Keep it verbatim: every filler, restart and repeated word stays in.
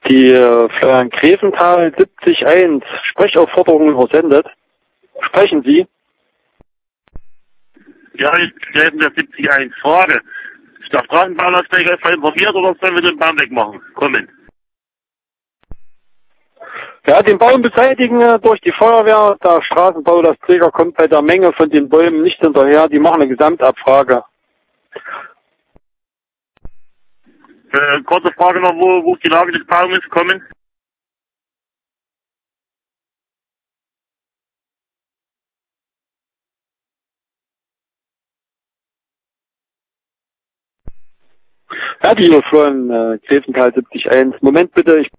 Die äh, Florian Greventhal siebzig eins, Sprechaufforderung übersendet. Sprechen Sie? Ja, ich stelle der siebzig eins Frage. Ist der Straßenbahnausgleich einfach informiert oder sollen wir den Baum wegmachen? Kommen. Ja, den Baum beseitigen äh, durch die Feuerwehr. Der Straßenbau, das Träger kommt bei der Menge von den Bäumen nicht hinterher. Die machen eine Gesamtabfrage. Äh, kurze Frage noch, wo, wo ist die Lage des Baumes? Kommen. Ja, die Florian äh, Greventhal siebzig eins. Moment bitte, ich